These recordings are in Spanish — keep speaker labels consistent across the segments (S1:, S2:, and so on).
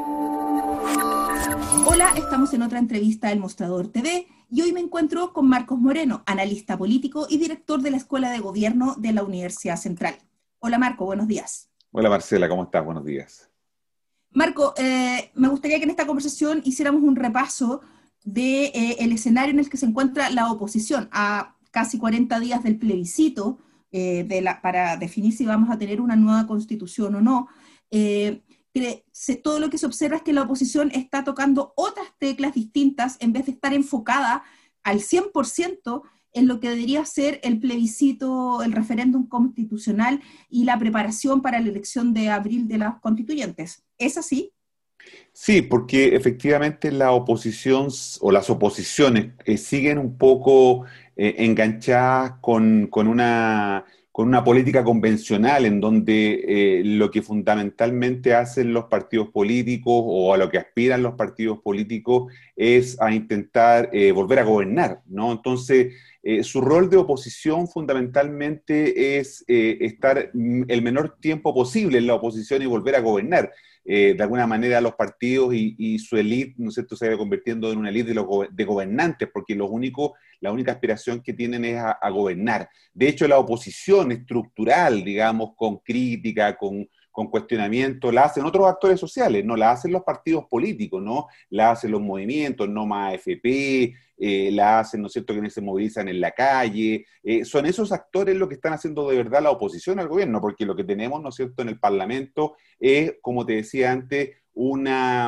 S1: Hola, estamos en otra entrevista del Mostrador TV y hoy me encuentro con Marcos Moreno, analista político y director de la Escuela de Gobierno de la Universidad Central. Hola Marco, buenos días.
S2: Hola Marcela, ¿cómo estás? Buenos días.
S1: Marco, me gustaría que en esta conversación hiciéramos un repaso el escenario en el que se encuentra la oposición a casi 40 días del plebiscito para definir si vamos a tener una nueva constitución o no. Todo lo que se observa es que la oposición está tocando otras teclas distintas en vez de estar enfocada al 100% en lo que debería ser el plebiscito, el referéndum constitucional y la preparación para la elección de abril de las constituyentes. ¿Es así?
S2: Sí, porque efectivamente la oposición o las oposiciones siguen un poco enganchadas con una política convencional en donde lo que fundamentalmente hacen los partidos políticos o a lo que aspiran los partidos políticos es a intentar volver a gobernar, ¿no? Entonces, su rol de oposición fundamentalmente es estar el menor tiempo posible en la oposición y volver a gobernar. De alguna manera los partidos y su élite, ¿no es cierto?, se va convirtiendo en una élite de gobernantes, porque la única aspiración que tienen es a gobernar. De hecho, la oposición estructural, digamos, con crítica, con cuestionamiento, la hacen otros actores sociales, no la hacen los partidos políticos, ¿no? La hacen los movimientos, no más AFP, la hacen, ¿no es cierto?, quienes se movilizan en la calle. Son esos actores los que están haciendo de verdad la oposición al gobierno, porque lo que tenemos, ¿no es cierto?, en el Parlamento es, como te decía antes, un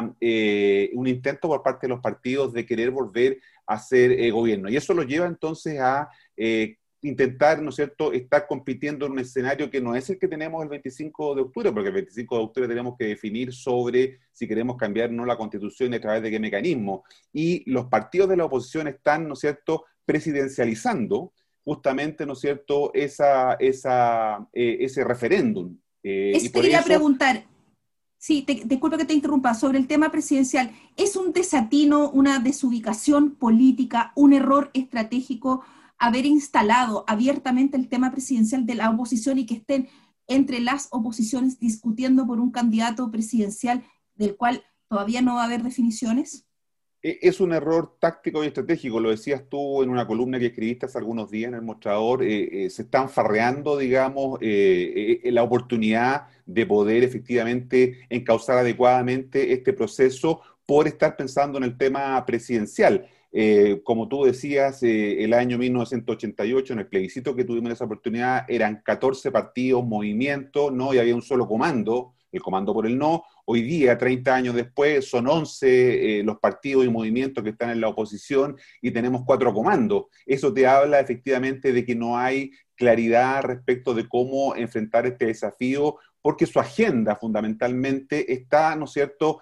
S2: intento por parte de los partidos de querer volver a ser gobierno. Y eso lo lleva entonces a intentar, ¿no es cierto?, estar compitiendo en un escenario que no es el que tenemos el 25 de octubre, porque el 25 de octubre tenemos que definir sobre si queremos cambiar o no la Constitución y a través de qué mecanismo. Y los partidos de la oposición están, ¿no es cierto?, presidencializando justamente, ¿no es cierto?, ese referéndum. Y
S1: Eso te
S2: por
S1: quería
S2: eso
S1: preguntar. Sí, disculpa que te interrumpa, sobre el tema presidencial. ¿Es un desatino, una desubicación política, un error estratégico haber instalado abiertamente el tema presidencial de la oposición y que estén entre las oposiciones discutiendo por un candidato presidencial del cual todavía no va a haber definiciones?
S2: es un error táctico y estratégico, lo decías tú en una columna que escribiste hace algunos días en El Mostrador. Se están farreando, digamos, la oportunidad de poder efectivamente encauzar adecuadamente este proceso por estar pensando en el tema presidencial. Como tú decías, el año 1988, en el plebiscito que tuvimos esa oportunidad, eran 14 partidos, movimientos, ¿no? Y había un solo comando, el comando por el no. Hoy día, 30 años después, son 11 los partidos y movimientos que están en la oposición y tenemos 4 comandos. Eso te habla efectivamente de que no hay claridad respecto de cómo enfrentar este desafío, porque su agenda fundamentalmente está, ¿no es cierto?,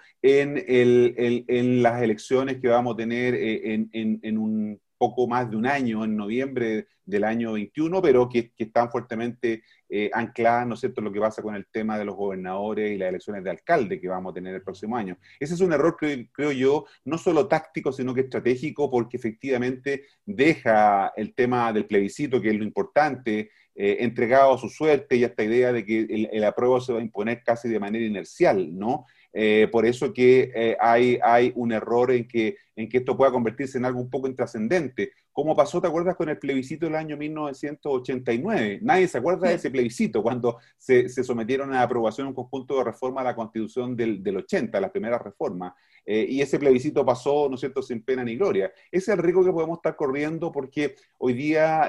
S2: en las elecciones que vamos a tener en un poco más de un año, en noviembre del año 21, pero que están fuertemente ancladas, ¿no es cierto?, en lo que pasa con el tema de los gobernadores y las elecciones de alcalde que vamos a tener el próximo año. Ese es un error, creo yo, no solo táctico, sino que estratégico, porque efectivamente deja el tema del plebiscito, que es lo importante, entregado a su suerte y a esta idea de que el apruebo se va a imponer casi de manera inercial, ¿no? Por eso que hay un error en que esto pueda convertirse en algo un poco intrascendente. ¿Cómo pasó, te acuerdas, con el plebiscito del año 1989? Nadie se acuerda de ese plebiscito, cuando se sometieron a aprobación un conjunto de reformas a la Constitución del 80, las primeras reformas. Y ese plebiscito pasó, ¿no es cierto?, sin pena ni gloria. Ese es el riesgo que podemos estar corriendo, porque hoy día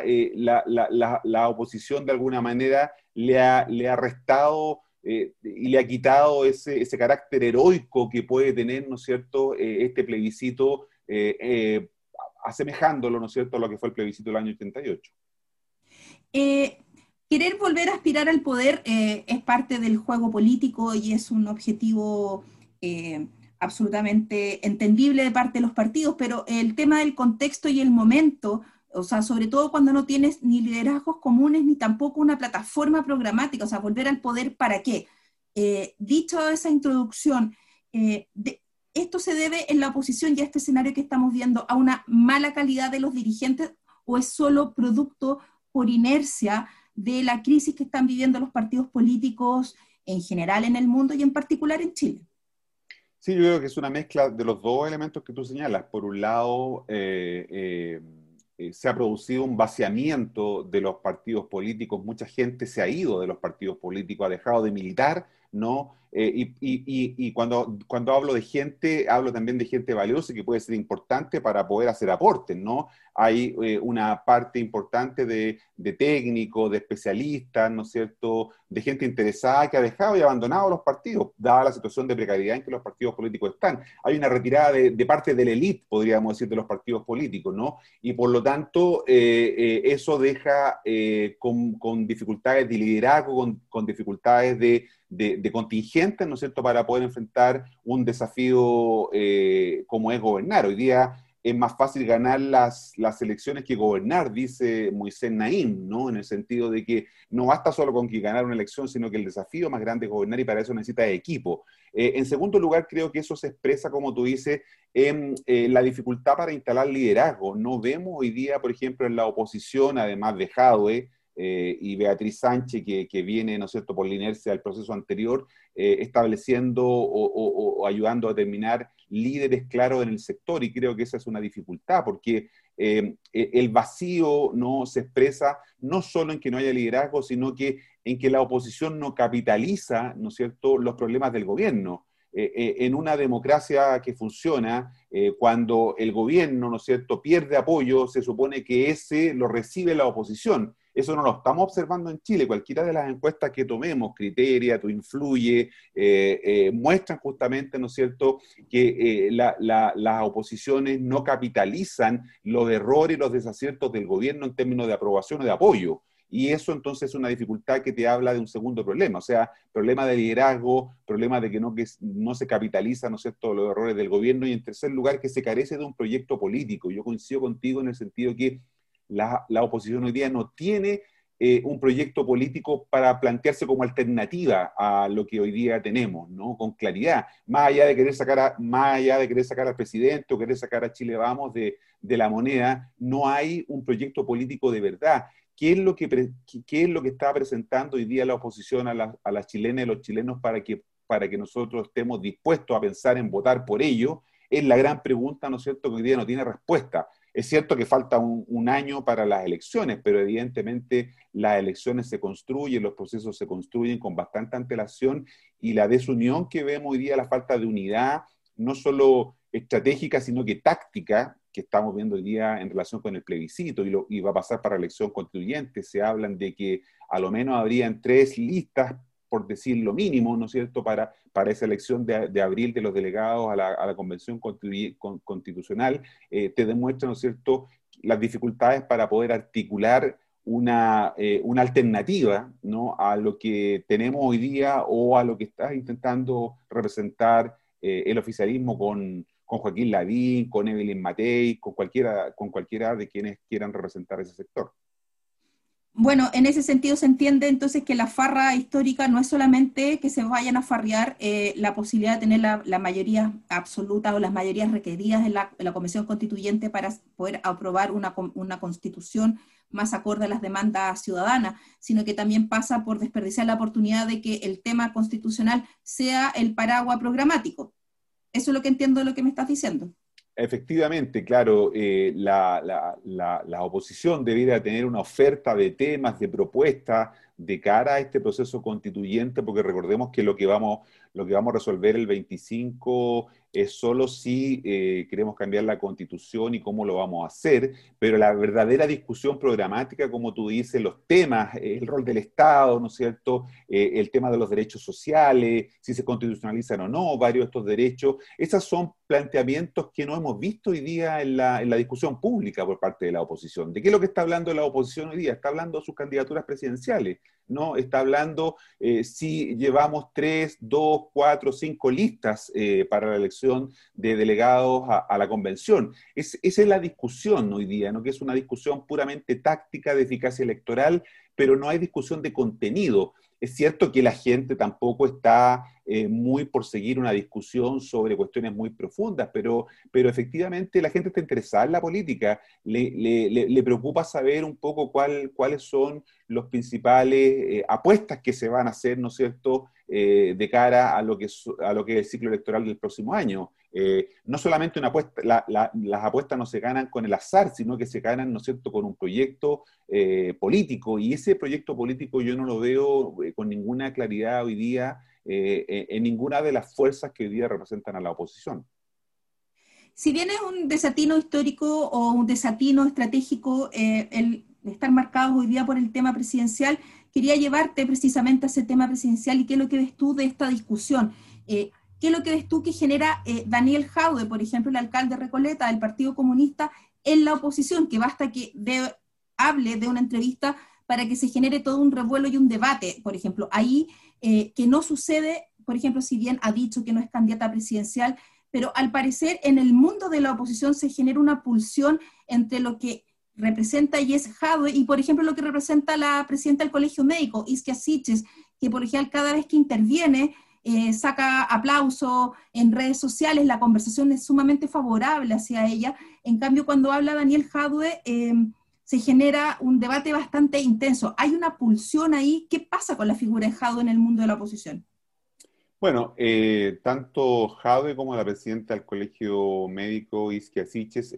S2: la oposición de alguna manera le ha restado y le ha quitado ese carácter heroico que puede tener, ¿no es cierto?, este plebiscito, asemejándolo, ¿no es cierto?, a lo que fue el plebiscito del año 88.
S1: Eh, Querer volver a aspirar al poder es parte del juego político y es un objetivo absolutamente entendible de parte de los partidos, pero el tema del contexto y el momento, o sea, sobre todo cuando no tienes ni liderazgos comunes ni tampoco una plataforma programática, o sea, volver al poder, ¿para qué? Dicho esa introducción, ¿esto se debe en la oposición y a este escenario que estamos viendo a una mala calidad de los dirigentes o es solo producto por inercia de la crisis que están viviendo los partidos políticos en general en el mundo y en particular en Chile?
S2: Sí, yo creo que es una mezcla de los dos elementos que tú señalas. Por un lado, se ha producido un vaciamiento de los partidos políticos, mucha gente se ha ido de los partidos políticos, ha dejado de militar, ¿no? Y cuando hablo de gente, hablo también de gente valiosa y que puede ser importante para poder hacer aportes, ¿no? Hay una parte importante de técnicos, de especialistas, ¿no es cierto?, de gente interesada que ha dejado y abandonado los partidos, dada la situación de precariedad en que los partidos políticos están. Hay una retirada de parte de la élite, podríamos decir, de los partidos políticos, ¿no? Y por lo tanto, eso deja con dificultades de liderazgo, con dificultades de contingentes, ¿no es cierto?, para poder enfrentar un desafío como es gobernar. Hoy día es más fácil ganar las elecciones que gobernar, dice Moisés Naím, ¿no? En el sentido de que no basta solo con que ganar una elección, sino que el desafío más grande es gobernar y para eso necesita equipo. En segundo lugar, creo que eso se expresa, como tú dices, en la dificultad para instalar liderazgo. No vemos hoy día, por ejemplo, en la oposición, además de Jadwe, y Beatriz Sánchez, que viene, ¿no es cierto?, por la inercia del proceso anterior, estableciendo o ayudando a determinar líderes claros en el sector, y creo que esa es una dificultad, porque el vacío no se expresa no solo en que no haya liderazgo, sino que en que la oposición no capitaliza, ¿no es cierto?, los problemas del gobierno. En una democracia que funciona, cuando el gobierno, ¿no es cierto?, pierde apoyo, se supone que ese lo recibe la oposición. Eso no lo estamos observando en Chile. Cualquiera de las encuestas que tomemos, Criteria, Tu Influye, muestran justamente, ¿no es cierto?, que las oposiciones no capitalizan los errores y los desaciertos del gobierno en términos de aprobación o de apoyo. Y eso entonces es una dificultad que te habla de un segundo problema, o sea, problema de liderazgo, problema de que no se capitaliza, ¿no es cierto?, los errores del gobierno, y en tercer lugar, que se carece de un proyecto político. Yo coincido contigo en el sentido que la oposición hoy día no tiene un proyecto político para plantearse como alternativa a lo que hoy día tenemos, ¿no? Con claridad, más allá de querer sacar al presidente o querer sacar a Chile Vamos de la moneda, no hay un proyecto político de verdad. ¿Qué es lo que está presentando hoy día la oposición a las chilenas y los chilenos para que nosotros estemos dispuestos a pensar en votar por ello? Es la gran pregunta, ¿no es cierto?, que hoy día no tiene respuesta. Es cierto que falta un año para las elecciones, pero evidentemente las elecciones se construyen, los procesos se construyen con bastante antelación, y la desunión que vemos hoy día, la falta de unidad, no solo estratégica, sino que táctica, que estamos viendo hoy día en relación con el plebiscito, y va a pasar para la elección constituyente. Se hablan de que a lo menos habrían 3 listas, por decir lo mínimo, ¿no es cierto?, para esa elección de abril de los delegados a la Convención Constitucional. Te demuestra, ¿no es cierto?, las dificultades para poder articular una alternativa, ¿no?, a lo que tenemos hoy día o a lo que está intentando representar el oficialismo con Joaquín Lavín, con Evelyn Matei, con cualquiera de quienes quieran representar ese sector.
S1: Bueno, en ese sentido se entiende entonces que la farra histórica no es solamente que se vayan a farrear la posibilidad de tener la mayoría absoluta o las mayorías requeridas en la Convención Constituyente para poder aprobar una constitución más acorde a las demandas ciudadanas, sino que también pasa por desperdiciar la oportunidad de que el tema constitucional sea el paraguas programático. Eso es lo que entiendo de lo que me estás diciendo.
S2: Efectivamente, claro, la oposición debiera tener una oferta de temas, de propuestas de cara a este proceso constituyente, porque recordemos que lo que vamos a resolver el 25 es solo si queremos cambiar la Constitución y cómo lo vamos a hacer, pero la verdadera discusión programática, como tú dices, los temas, el rol del Estado, ¿no es cierto?, el tema de los derechos sociales, si se constitucionalizan o no varios de estos derechos, esos son planteamientos que no hemos visto hoy día en la discusión pública por parte de la oposición. ¿De qué es lo que está hablando la oposición hoy día? Está hablando de sus candidaturas presidenciales, ¿no? Está hablando si llevamos 3, 2, 4, 5 listas para la elección de delegados a la convención. Esa es la discusión hoy día, ¿no?, que es una discusión puramente táctica de eficacia electoral, pero no hay discusión de contenido. Es cierto que la gente tampoco está muy por seguir una discusión sobre cuestiones muy profundas, pero efectivamente la gente está interesada en la política, le preocupa saber un poco cuáles son los principales apuestas que se van a hacer, ¿no es cierto?, de cara a lo que es el ciclo electoral del próximo año. No solamente una apuesta, las apuestas no se ganan con el azar, sino que se ganan, ¿no es cierto?, con un proyecto político, y ese proyecto político yo no lo veo con ninguna claridad hoy día en ninguna de las fuerzas que hoy día representan a la oposición.
S1: Si bien es un desatino histórico o un desatino estratégico el estar marcados hoy día por el tema presidencial, quería llevarte precisamente a ese tema presidencial y qué es lo que ves tú de esta discusión. ¿Qué es lo que ves tú que genera Daniel Jadwe, por ejemplo, el alcalde de Recoleta del Partido Comunista, en la oposición, que basta que hable de una entrevista para que se genere todo un revuelo y un debate, por ejemplo, ahí que no sucede, por ejemplo, si bien ha dicho que no es candidata presidencial, pero al parecer en el mundo de la oposición se genera una pulsión entre lo que representa Jess Jadwe y, por ejemplo, lo que representa la presidenta del Colegio Médico, Isquia Siches, que por ejemplo cada vez que interviene saca aplausos en redes sociales, la conversación es sumamente favorable hacia ella. En cambio, cuando habla Daniel Jadwe, se genera un debate bastante intenso. Hay una pulsión ahí. ¿Qué pasa con la figura de Jadwe en el mundo de la oposición?
S2: Bueno, tanto Jadwe como la presidenta del Colegio Médico, Isquia Siches,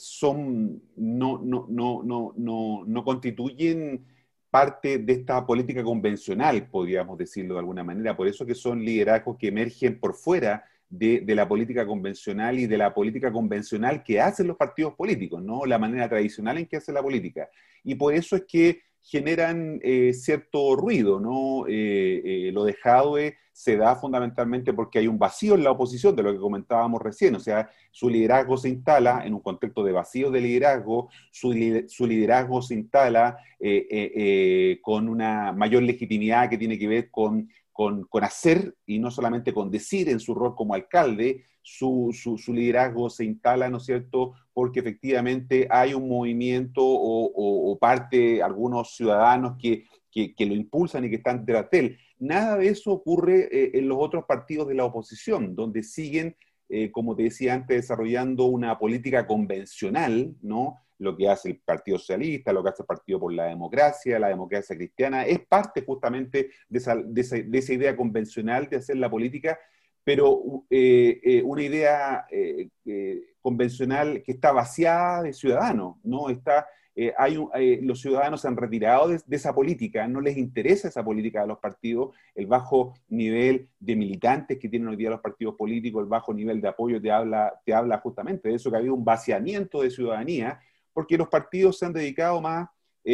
S2: no constituyen parte de esta política convencional, podríamos decirlo de alguna manera. Por eso que son liderazgos que emergen por fuera de la política convencional y de la política convencional que hacen los partidos políticos, ¿no? La manera tradicional en que hace la política. Y por eso es que generan cierto ruido, ¿no? Lo de Jadwe se da fundamentalmente porque hay un vacío en la oposición, de lo que comentábamos recién, o sea, su liderazgo se instala en un contexto de vacío de liderazgo, su liderazgo se instala con una mayor legitimidad que tiene que ver con hacer y no solamente con decir en su rol como alcalde. Su liderazgo se instala, ¿no es cierto?, porque efectivamente hay un movimiento o parte, algunos ciudadanos que lo impulsan y que están detrás de él. Nada de eso ocurre en los otros partidos de la oposición, donde siguen, como te decía antes, desarrollando una política convencional, ¿no? Lo que hace el Partido Socialista, lo que hace el Partido por la Democracia Cristiana, es parte justamente de esa idea convencional de hacer la política, pero una idea convencional que está vaciada de ciudadanos, ¿no? Los ciudadanos se han retirado de esa política, no les interesa esa política de los partidos, el bajo nivel de militantes que tienen hoy día los partidos políticos, el bajo nivel de apoyo te habla justamente de eso, que ha habido un vaciamiento de ciudadanía, porque los partidos se han dedicado más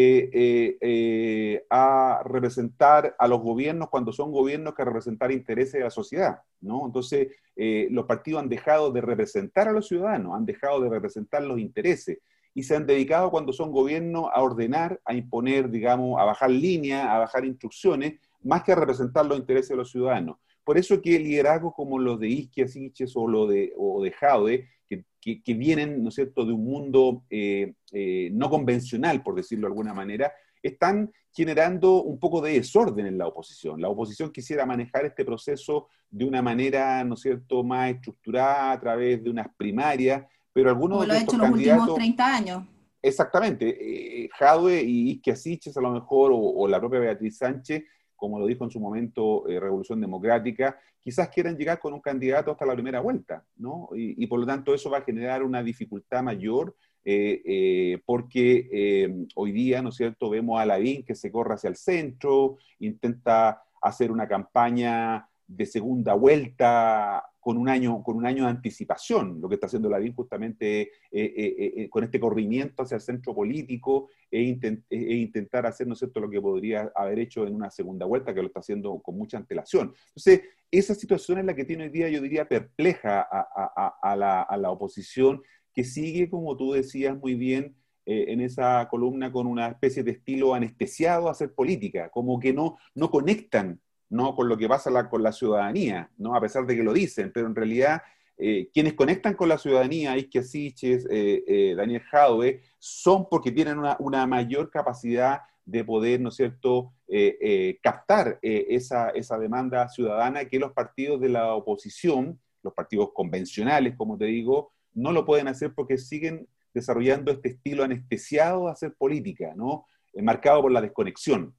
S2: a representar a los gobiernos cuando son gobiernos que a representar intereses de la sociedad, ¿no? Entonces, los partidos han dejado de representar a los ciudadanos, han dejado de representar los intereses y se han dedicado cuando son gobiernos a ordenar, a imponer, digamos, a bajar líneas, a bajar instrucciones, más que a representar los intereses de los ciudadanos. Por eso que liderazgos como los de Isquia Siches o de Jadwe, que vienen, ¿no es cierto?, de un mundo no convencional, por decirlo de alguna manera, están generando un poco de desorden en la oposición. La oposición quisiera manejar este proceso de una manera, ¿no es cierto?, más estructurada a través de unas primarias, pero
S1: Como
S2: algunos
S1: lo
S2: de
S1: ha
S2: estos
S1: hecho los últimos
S2: candidatos,
S1: 30 años.
S2: exactamente, Jadwe y Isquia Siches a lo mejor, o la propia Beatriz Sánchez, como lo dijo en su momento Revolución Democrática, quizás quieran llegar con un candidato hasta la primera vuelta, ¿no? Y por lo tanto eso va a generar una dificultad mayor porque hoy día, ¿no es cierto?, vemos a Lavín que se corre hacia el centro, intenta hacer una campaña de segunda vuelta con un año de anticipación, lo que está haciendo Lavín justamente con este corrimiento hacia el centro político intentar hacer, ¿no es cierto?, lo que podría haber hecho en una segunda vuelta, que lo está haciendo con mucha antelación. Entonces, esa situación es la que tiene hoy día, yo diría, perpleja a la oposición, que sigue, como tú decías muy bien, en esa columna, con una especie de estilo anestesiado a hacer política, como que no conectan, ¿no?, con lo que pasa con la ciudadanía, ¿no?, a pesar de que lo dicen, pero en realidad quienes conectan con la ciudadanía, Isquia Siches, Daniel Jadwe, son porque tienen una mayor capacidad de poder, ¿no es cierto?, captar esa demanda ciudadana que los partidos de la oposición, los partidos convencionales, como te digo, no lo pueden hacer porque siguen desarrollando este estilo anestesiado de hacer política, ¿no? marcado por la desconexión.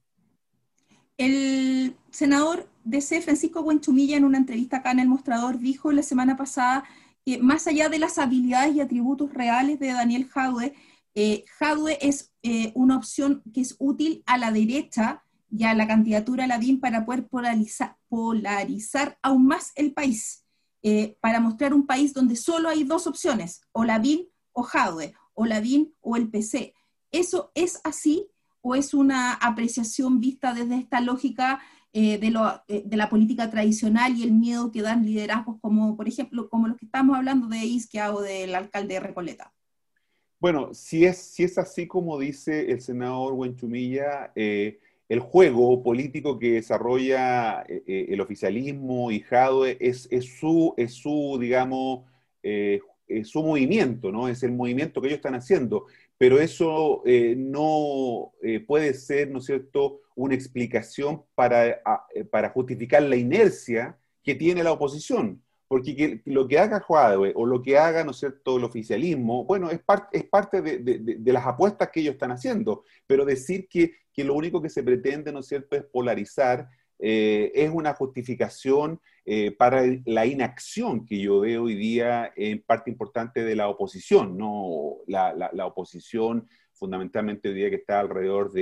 S1: El senador DC, Francisco Buenchumilla, en una entrevista acá en El Mostrador, dijo la semana pasada que más allá de las habilidades y atributos reales de Daniel Jadwe, Jadwe es una opción que es útil a la derecha y a la candidatura a Lavín para poder polarizar aún más el país, para mostrar un país donde solo hay dos opciones, o Lavín o Jadwe, o Lavín o el PC. ¿Eso es así o es una apreciación vista desde esta lógica de la política tradicional y el miedo que dan liderazgos como, por ejemplo, como los que estamos hablando de Isquia o del alcalde de Recoleta?
S2: Bueno, si es así como dice el senador Buenchumilla, el juego político que desarrolla el oficialismo y Jadwe es su, digamos, es su movimiento, ¿no? Es el movimiento que ellos están haciendo, pero eso no puede ser, ¿no es cierto?, una explicación para justificar la inercia que tiene la oposición. Porque lo que haga Jadwe o lo que haga, ¿no es cierto?, el oficialismo, bueno, es parte de las apuestas que ellos están haciendo, pero decir que lo único que se pretende, ¿no es cierto?, es polarizar, es una justificación para la inacción que yo veo hoy día en parte importante de la oposición, ¿no? La oposición fundamentalmente hoy día que está alrededor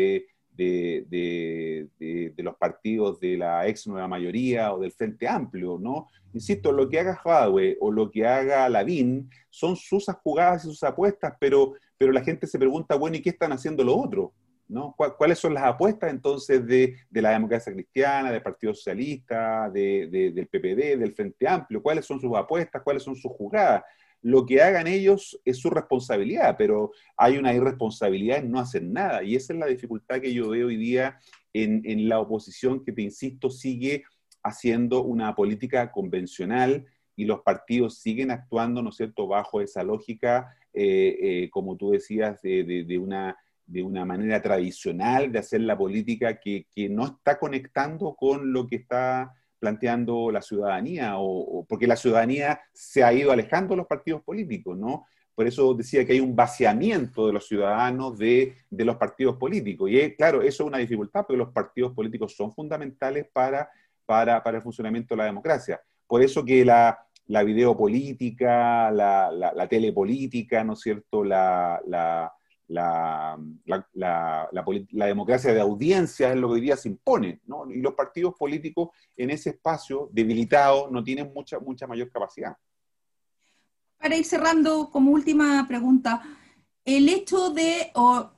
S2: de los partidos de la ex nueva mayoría o del Frente Amplio, ¿no? Insisto, lo que haga Jadwe o lo que haga Lavín son sus jugadas y sus apuestas, pero la gente se pregunta, bueno, ¿y qué están haciendo los otros? ¿No? ¿Cuáles son las apuestas entonces de la democracia cristiana, del Partido Socialista, del PPD, del Frente Amplio? ¿Cuáles son sus apuestas? ¿Cuáles son sus jugadas? Lo que hagan ellos es su responsabilidad, pero hay una irresponsabilidad en no hacer nada, y esa es la dificultad que yo veo hoy día en la oposición que, te insisto, sigue haciendo una política convencional y los partidos siguen actuando, ¿no es cierto?, bajo esa lógica, como tú decías, de una manera tradicional de hacer la política que no está conectando con lo que está planteando la ciudadanía, porque la ciudadanía se ha ido alejando de los partidos políticos, ¿no? Por eso decía que hay un vaciamiento de los ciudadanos de los partidos políticos. Y claro, eso es una dificultad, porque los partidos políticos son fundamentales para el funcionamiento de la democracia. Por eso que la videopolítica, la telepolítica, ¿no es cierto?, la democracia de audiencia es lo que hoy día se impone, ¿no? Y los partidos políticos en ese espacio debilitado no tienen mucha mayor capacidad.
S1: Para ir cerrando, como última pregunta, el hecho de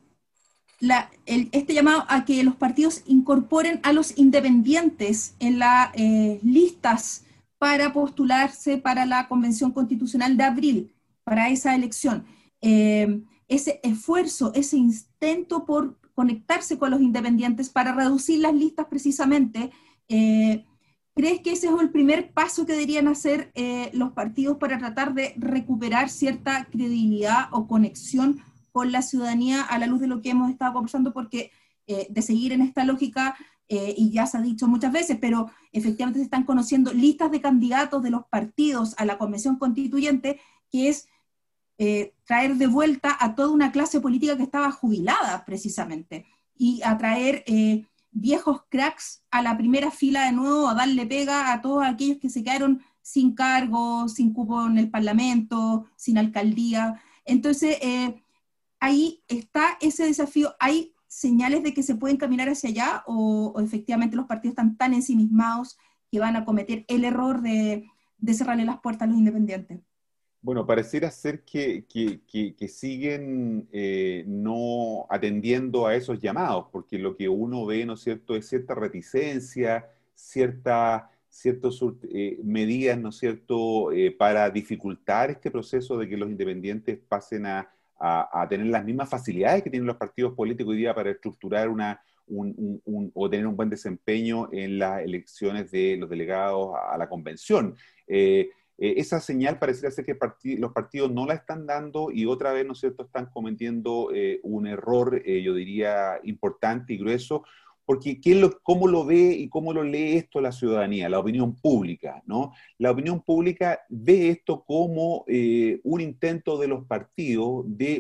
S1: este llamado a que los partidos incorporen a los independientes en las listas para postularse para la Convención Constitucional de abril, para esa elección. Ese esfuerzo, ese intento por conectarse con los independientes para reducir las listas precisamente, ¿crees que ese es el primer paso que deberían hacer los partidos para tratar de recuperar cierta credibilidad o conexión con la ciudadanía a la luz de lo que hemos estado conversando? Porque de seguir en esta lógica, y ya se ha dicho muchas veces, pero efectivamente se están conociendo listas de candidatos de los partidos a la Convención Constituyente, que es traer de vuelta a toda una clase política que estaba jubilada precisamente, y a traer viejos cracks a la primera fila de nuevo, a darle pega a todos aquellos que se quedaron sin cargo, sin cupo en el Parlamento, sin alcaldía. Entonces, ahí está ese desafío. ¿Hay señales de que se pueden caminar hacia allá o efectivamente los partidos están tan ensimismados que van a cometer el error de cerrarle las puertas a los independientes?
S2: Bueno, pareciera ser que siguen no atendiendo a esos llamados, porque lo que uno ve, ¿no es cierto?, es cierta reticencia, ciertas medidas, ¿no es cierto?, para dificultar este proceso de que los independientes pasen a tener las mismas facilidades que tienen los partidos políticos hoy día para estructurar o tener un buen desempeño en las elecciones de los delegados a la convención. Esa señal pareciera ser que los partidos no la están dando y otra vez, ¿no es cierto?, están cometiendo un error, yo diría, importante y grueso, porque ¿cómo lo ve y cómo lo lee esto la ciudadanía, la opinión pública, ¿no? La opinión pública ve esto como un intento de los partidos de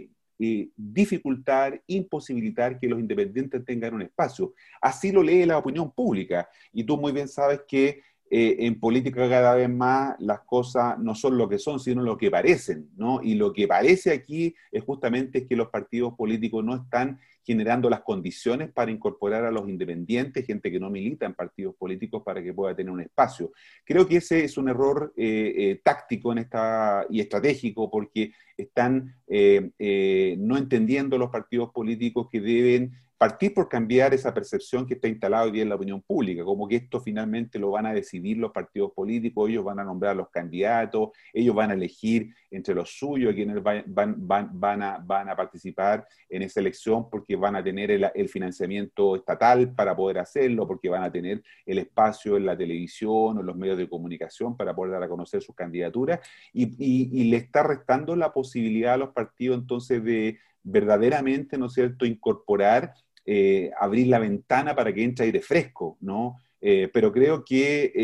S2: dificultar, imposibilitar que los independientes tengan un espacio. Así lo lee la opinión pública. Y tú muy bien sabes que en política cada vez más las cosas no son lo que son, sino lo que parecen, ¿no? Y lo que parece aquí es justamente que los partidos políticos no están generando las condiciones para incorporar a los independientes, gente que no milita en partidos políticos, para que pueda tener un espacio. Creo que ese es un error táctico y estratégico, porque están no entendiendo los partidos políticos que deben partir por cambiar esa percepción que está instalada hoy día en la opinión pública, como que esto finalmente lo van a decidir los partidos políticos, ellos van a nombrar a los candidatos, ellos van a elegir entre los suyos quienes van a participar en esa elección, porque van a tener el financiamiento estatal para poder hacerlo, porque van a tener el espacio en la televisión o en los medios de comunicación para poder dar a conocer sus candidaturas, y le está restando la posibilidad a los partidos entonces de verdaderamente, ¿no es cierto?, incorporar, abrir la ventana para que entre aire fresco, ¿no? Pero creo que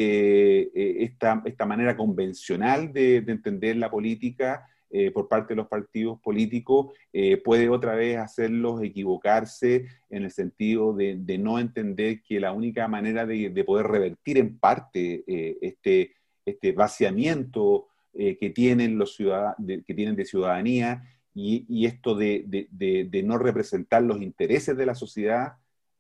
S2: esta manera convencional de entender la política por parte de los partidos políticos puede otra vez hacerlos equivocarse en el sentido de no entender que la única manera de poder revertir en parte este vaciamiento que tienen los ciudadanos, que tienen de ciudadanía, y esto de no representar los intereses de la sociedad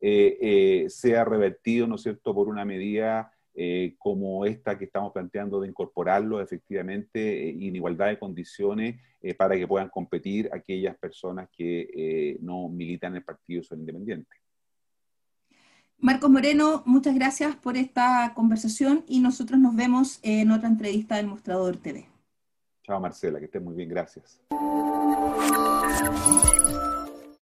S2: sea revertido, ¿no es cierto?, por una medida como esta que estamos planteando de incorporarlo efectivamente en igualdad de condiciones para que puedan competir aquellas personas que no militan en el partido, son independientes.
S1: Marcos Moreno, muchas gracias por esta conversación y nosotros nos vemos en otra entrevista del Mostrador TV.
S2: Chao Marcela, que estés muy bien, gracias.